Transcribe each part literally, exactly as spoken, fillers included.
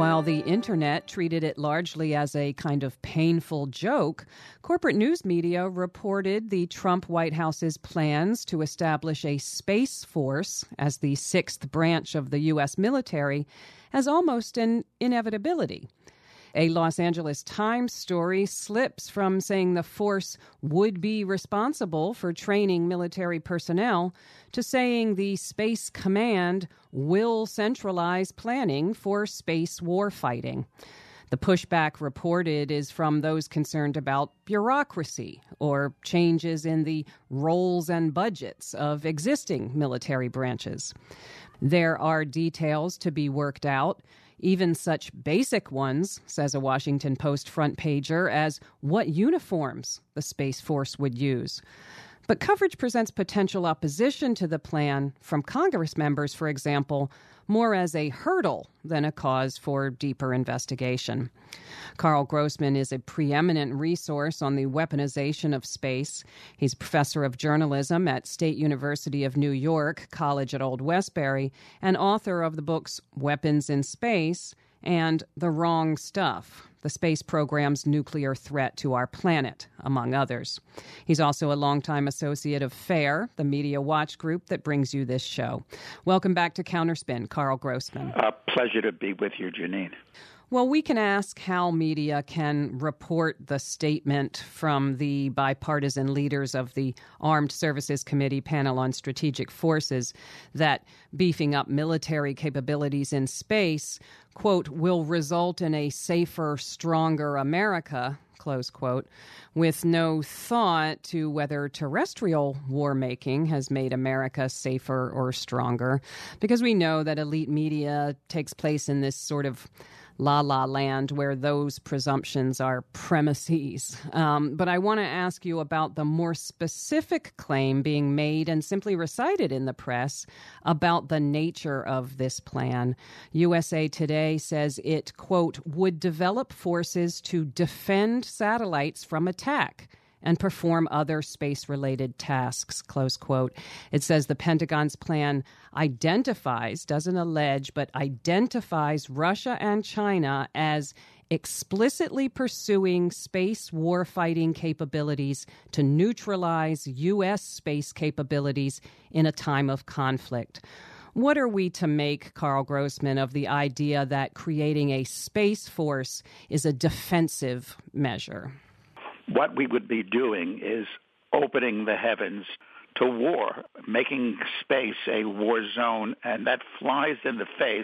While the internet treated it largely as a kind of painful joke, corporate news media reported the Trump White House's plans to establish a space force as the sixth branch of the U S military as almost an inevitability. A Los Angeles Times story slips from saying the force would be responsible for training military personnel to saying the Space Command will centralize planning for space warfighting. The pushback reported is from those concerned about bureaucracy or changes in the roles and budgets of existing military branches. There are details to be worked out, even such basic ones, says a Washington Post front pager, as what uniforms the Space Force would use. But coverage presents potential opposition to the plan from Congress members, for example, more as a hurdle than a cause for deeper investigation. Carl Grossman is a preeminent resource on the weaponization of space. He's a professor of journalism at State University of New York College at Old Westbury and author of the books Weapons in Space and The Wrong Stuff, the space program's nuclear threat to our planet, among others. He's also a longtime associate of FAIR, the media watch group that brings you this show. Welcome back to Counterspin, Carl Grossman. A pleasure to be with you, Janine. Well, we can ask how media can report the statement from the bipartisan leaders of the Armed Services Committee panel on strategic forces that beefing up military capabilities in space, quote, will result in a safer, stronger America, close quote, with no thought to whether terrestrial war-making has made America safer or stronger, because we know that elite media takes place in this sort of la-la land where those presumptions are premises. Um, but I want to ask you about the more specific claim being made and simply recited in the press about the nature of this plan. U S A Today says it, quote, would develop forces to defend satellites from attack and perform other space-related tasks, close quote. It says the Pentagon's plan identifies, doesn't allege, but identifies Russia and China as explicitly pursuing space warfighting capabilities to neutralize U S space capabilities in a time of conflict. What are we to make, Carl Grossman, of the idea that creating a space force is a defensive measure? What we would be doing is opening the heavens to war, making space a war zone, and that flies in the face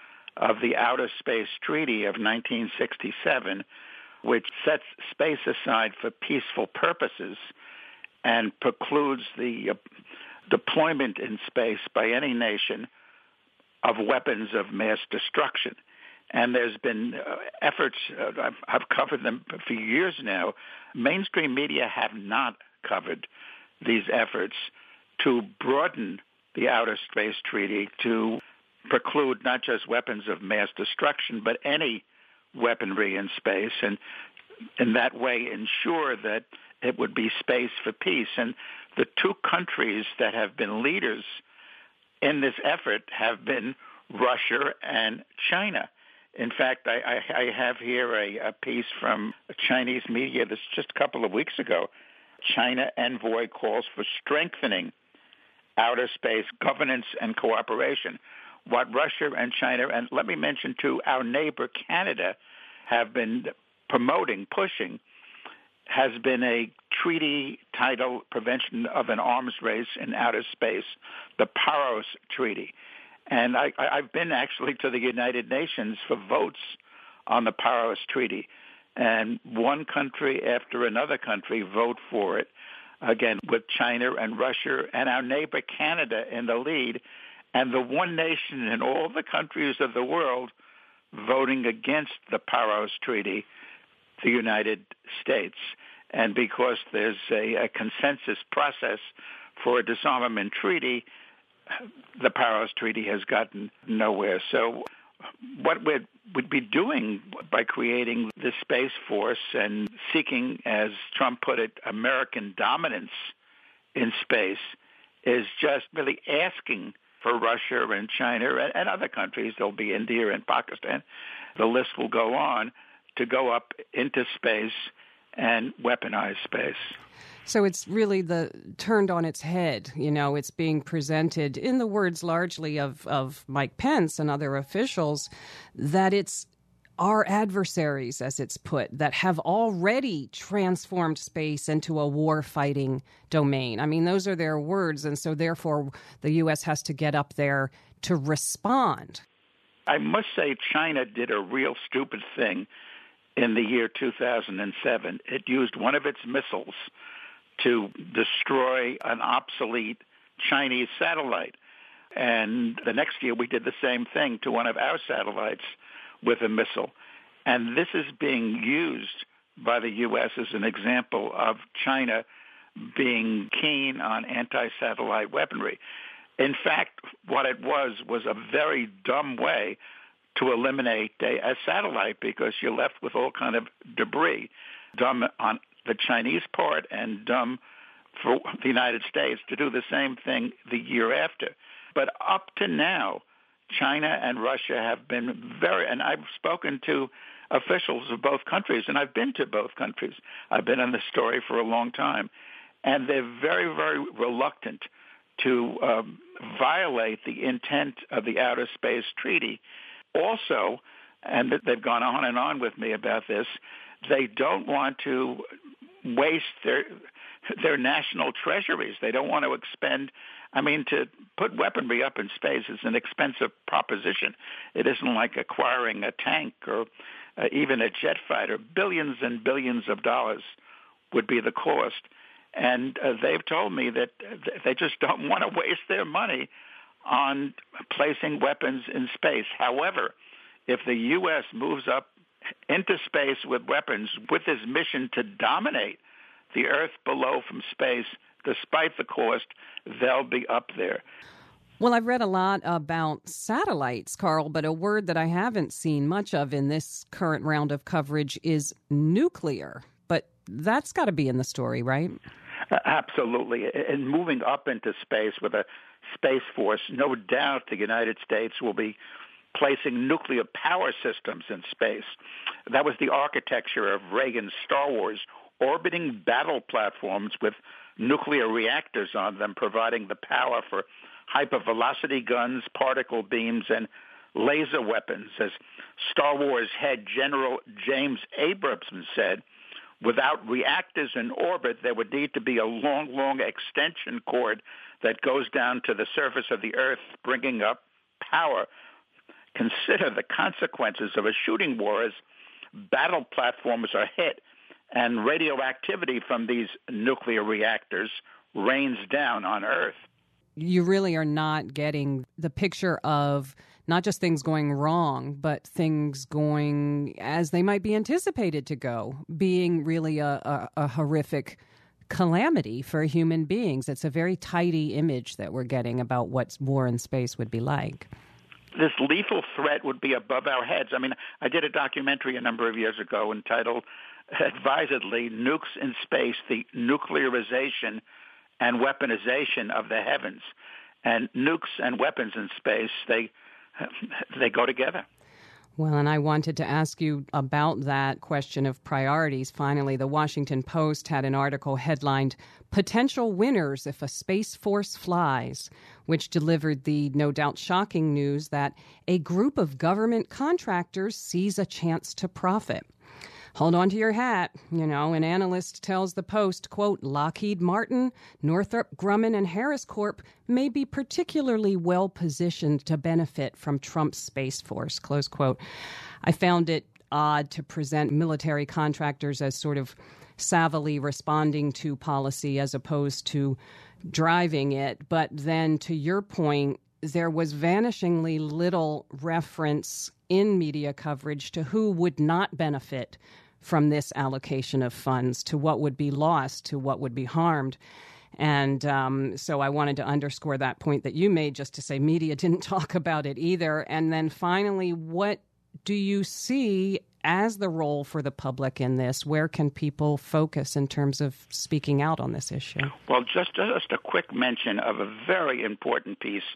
of the Outer Space Treaty of nineteen sixty-seven, which sets space aside for peaceful purposes and precludes the uh, deployment in space by any nation of weapons of mass destruction. And there's been uh, efforts, uh, I've, I've covered them for years now. Mainstream media have not covered these efforts to broaden the Outer Space Treaty to preclude not just weapons of mass destruction, but any weaponry in space, and in that way ensure that it would be space for peace. And the two countries that have been leaders in this effort have been Russia and China. In fact, I, I, I have here a, a piece from Chinese media that's just a couple of weeks ago. China envoy calls for strengthening outer space governance and cooperation. What Russia and China, and let me mention too, our neighbor Canada, have been promoting, pushing, has been a treaty titled Prevention of an Arms Race in Outer Space, the Paros Treaty. And I, I've been actually to the United Nations for votes on the Paros Treaty. And one country after another country vote for it, again, with China and Russia and our neighbor Canada in the lead, and the one nation in all the countries of the world voting against the Paros Treaty, the United States. And because there's a, a consensus process for a disarmament treaty, the Paros Treaty has gotten nowhere. So what we'd, we'd be doing by creating this Space Force and seeking, as Trump put it, American dominance in space is just really asking for Russia and China and, and other countries. There'll be India and Pakistan. The list will go on to go up into space and weaponize space. So it's really the turned on its head. You know, it's being presented in the words largely of, of Mike Pence and other officials that it's our adversaries, as it's put, that have already transformed space into a war-fighting domain. I mean, those are their words, and so therefore the U S has to get up there to respond. I must say China did a real stupid thing in the year two thousand seven. It used one of its missiles to destroy an obsolete Chinese satellite. And the next year we did the same thing to one of our satellites with a missile. And this is being used by the U S as an example of China being keen on anti-satellite weaponry. In fact, what it was was a very dumb way to eliminate a, a satellite, because you're left with all kind of debris. Dumb on the Chinese part and dumb for the United States to do the same thing the year after. But up to now, China and Russia have been very, and I've spoken to officials of both countries, and I've been to both countries. I've been on the story for a long time. And they're very, very reluctant to um, violate the intent of the Outer Space Treaty. Also, and they've gone on and on with me about this, they don't want to waste their their national treasuries. They don't want to expend, I mean, to put weaponry up in space is an expensive proposition. It isn't like acquiring a tank or uh, even a jet fighter. Billions and billions of dollars would be the cost. And uh, they've told me that they just don't want to waste their money on placing weapons in space. However, if the U S moves up into space with weapons with this mission to dominate the Earth below from space, despite the cost, they'll be up there. Well, I've read a lot about satellites, Carl, but a word that I haven't seen much of in this current round of coverage is nuclear. But that's got to be in the story, right? Uh, absolutely. And moving up into space with a space force, no doubt the United States will be placing nuclear power systems in space. That was the architecture of Reagan's Star Wars, orbiting battle platforms with nuclear reactors on them, providing the power for hypervelocity guns, particle beams, and laser weapons. As Star Wars head General James Abrams said, without reactors in orbit, there would need to be a long, long extension cord that goes down to the surface of the Earth, bringing up power. Consider the consequences of a shooting war as battle platforms are hit and radioactivity from these nuclear reactors rains down on Earth. You really are not getting the picture of not just things going wrong, but things going as they might be anticipated to go, being really a, a, a horrific calamity for human beings. It's a very tidy image that we're getting about what war in space would be like. This lethal threat would be above our heads. I mean, I did a documentary a number of years ago entitled, advisedly, Nukes in Space, the Nuclearization and Weaponization of the Heavens. And nukes and weapons in space, they they go together. Well, and I wanted to ask you about that question of priorities. Finally, the Washington Post had an article headlined, Potential Winners If a Space Force Flies, which delivered the no doubt shocking news that a group of government contractors sees a chance to profit. Hold on to your hat. You know, an analyst tells the Post, quote, Lockheed Martin, Northrop Grumman, and Harris Corp may be particularly well positioned to benefit from Trump's Space Force, close quote. I found it odd to present military contractors as sort of savvily responding to policy as opposed to driving it. But then to your point, there was vanishingly little reference in media coverage to who would not benefit from this allocation of funds, to what would be lost, to what would be harmed. And um, so I wanted to underscore that point that you made, just to say media didn't talk about it either. And then finally, what do you see as the role for the public in this? Where can people focus in terms of speaking out on this issue? Well, just, just a quick mention of a very important piece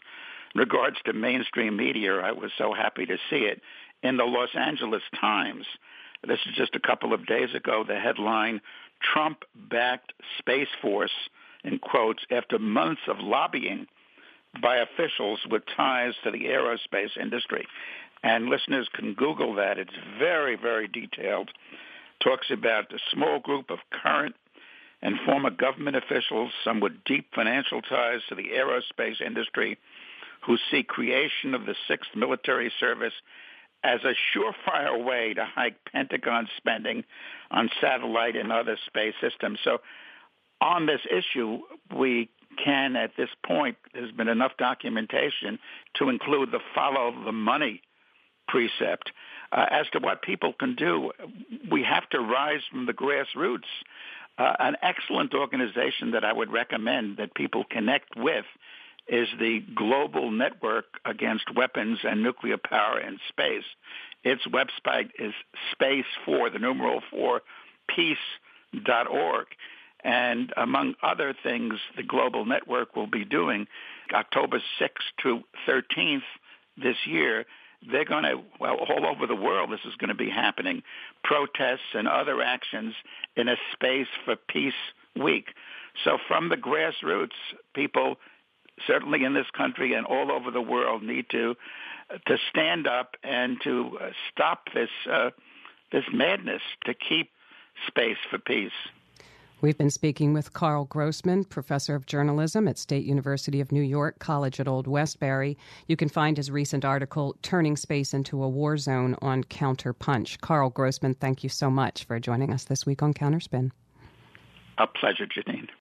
In regards to mainstream media, I was so happy to see it. In the Los Angeles Times, this is just a couple of days ago, the headline, Trump-backed Space Force, in quotes, after months of lobbying by officials with ties to the aerospace industry. And listeners can Google that. It's very, very detailed. Talks about a small group of current and former government officials, some with deep financial ties to the aerospace industry, who see creation of the sixth Military Service as a surefire way to hike Pentagon spending on satellite and other space systems. So on this issue, we can, at this point, there's been enough documentation to include the follow the money precept. Uh, as to what people can do, we have to rise from the grassroots. Uh, an excellent organization that I would recommend that people connect with is the Global Network Against Weapons and Nuclear Power in Space. Its website is space four, the numeral four, peace dot org. And among other things, the Global Network will be doing October sixth to thirteenth this year. They're going to, well, all over the world, this is going to be happening, protests and other actions in a Space for Peace week. So from the grassroots, people, certainly in this country and all over the world, need to to stand up and to uh, stop this uh, this madness, to keep Space for Peace. We've been speaking with Carl Grossman, professor of journalism at State University of New York College at Old Westbury. You can find his recent article, Turning Space into a War Zone, on Counterpunch. Carl Grossman, thank you so much for joining us this week on Counterspin. A pleasure, Janine.